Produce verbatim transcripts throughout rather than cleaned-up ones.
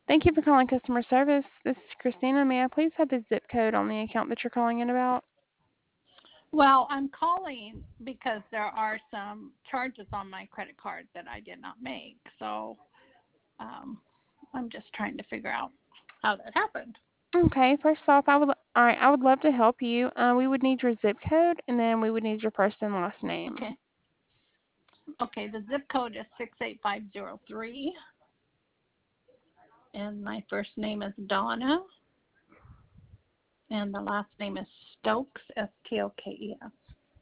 Thank you for calling customer service. This is Christina. May I please have the zip code on the account that you're calling in about? Well, I'm calling because there are some charges on my credit card that I did not make. So um, I'm just trying to figure out how that happened. Okay, first off, I would all right, I would love to help you. Uh, we would need your zip code, and then we would need your first and last name. Okay. Okay, the zip code is six eight five zero three, and my first name is Donna, and the last name is Stokes, S T O K E S.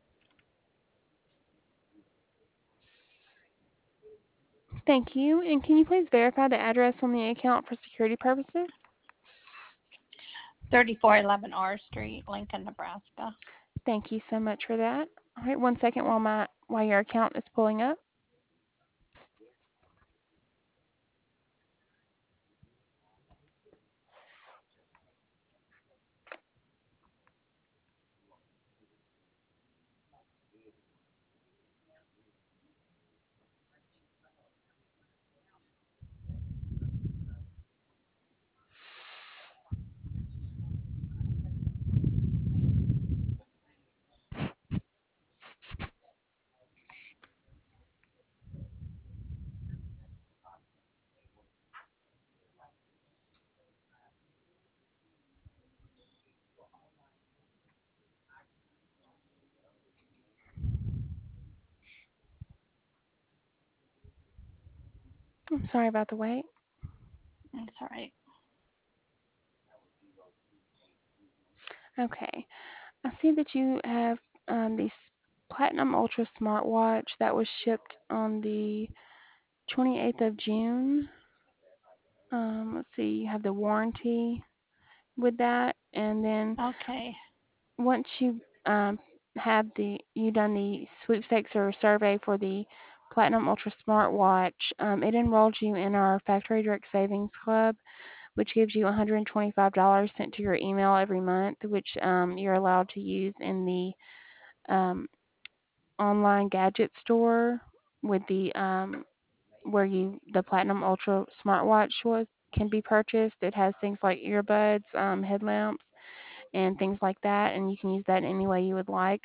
Thank you. And can you please verify the address on the account for security purposes? thirty-four eleven R Street, Lincoln, Nebraska. Thank you so much for that. All right, one second while my while your account is pulling up. I'm sorry about the wait. That's all right. Okay. I see that you have um, the Platinum Ultra smartwatch that was shipped on the twenty-eighth of June. Um, let's see, you have the warranty with that, and then Okay. once you um, have the you done the sweepstakes or survey for the Platinum Ultra smartwatch, um, it enrolled you in our Factory Direct Savings Club, which gives you one hundred twenty-five dollars sent to your email every month, which um, you're allowed to use in the um, online gadget store with the um, where you the Platinum Ultra smartwatch was can be purchased. It has things like earbuds, um, headlamps, and things like that, and you can use that any way you would like.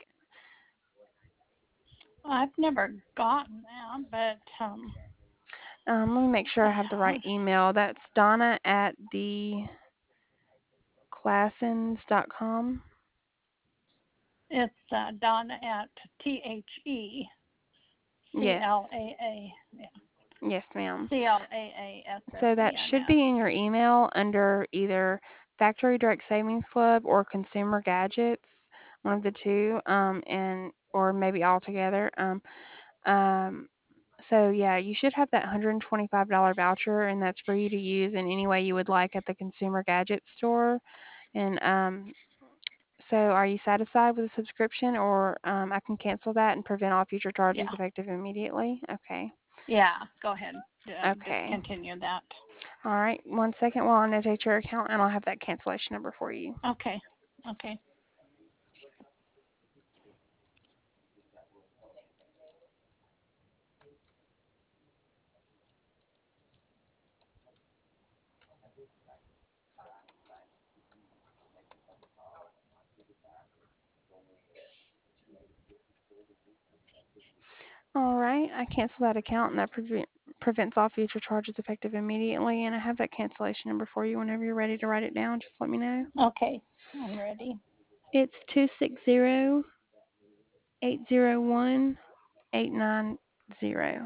I've never gotten that, but um, Um, let me make sure I I, have the right email. That's Donna at the classens dot com. it's uh, Donna at T H E C Yes, L A A. Yeah. yes, ma'am. C L A A S S So E that N should S. be in your email under either Factory Direct Savings Club or Consumer Gadgets, one of the two, um, and or maybe all together. Um, um, so yeah, you should have that one hundred twenty-five dollars voucher, and that's for you to use in any way you would like at the Consumer Gadget store. And um, so, are you satisfied with the subscription, or um, I can cancel that and prevent all future charges Yeah. effective immediately? Okay. Yeah. Go ahead. Uh, Okay. discontinue that. All right. One second while I notate your account, and I'll have that cancellation number for you. Okay. Okay. All right. I cancel that account, and that prevent, prevents all future charges effective immediately. And I have that cancellation number for you whenever you're ready to write it down. Just let me know. Okay. I'm ready. It's two six zero eight zero one eight nine zero.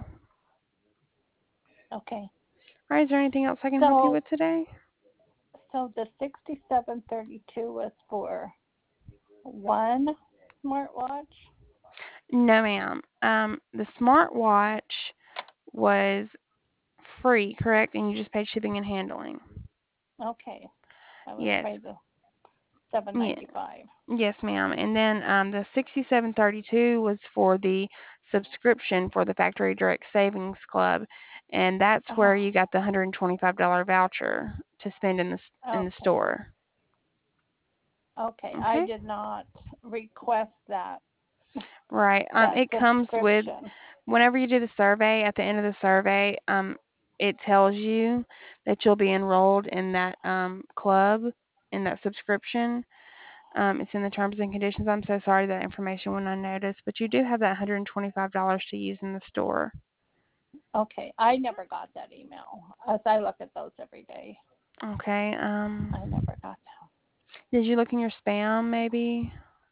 Okay. All right. Is there anything else I can help you So with today? so the sixty-seven thirty-two was for one smartwatch. No, ma'am. Um, the smartwatch was free, correct? And you just paid shipping and handling. Okay. I was Yes. paid the seven Yeah. ninety-five. Yes, ma'am. And then um, the sixty-seven thirty-two was for the subscription for the Factory Direct Savings Club, and that's Oh. where you got the one hundred twenty-five dollars voucher to spend in the in the Okay. store. Okay. I Okay. did not request that Right. Um, that it comes with subscription. whenever you do the survey. At the end of the survey, um, it tells you that you'll be enrolled in that um, club, in that subscription. Um, it's in the terms and conditions. I'm so sorry that information went unnoticed, but you do have that one hundred twenty-five dollars to use in the store. Okay, I never got that email. As I look at those every day, Okay. Um, I never got that. did you look in your spam maybe?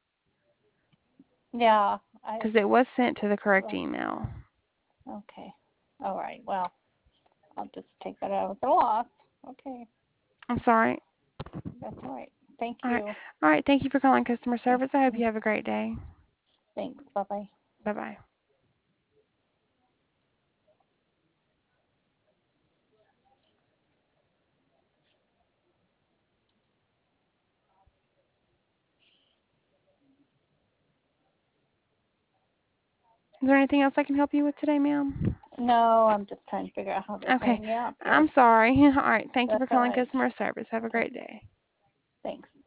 Yeah, I. Because it was sent to the correct Well, email. okay. All right. Well, I'll just take that out as a loss. Okay, I'm sorry. that's all right. Thank All right. you. All right. Thank you for calling customer Okay. service. I hope Mm, you have a great day. thanks. Bye bye. Bye bye. Is there anything else I can help you with today, ma'am? No, I'm just trying to figure out how to Okay. hang you up here. I'm sorry. All right. Thank you That's for all calling right. customer service. Have a Okay. great day. Thanks.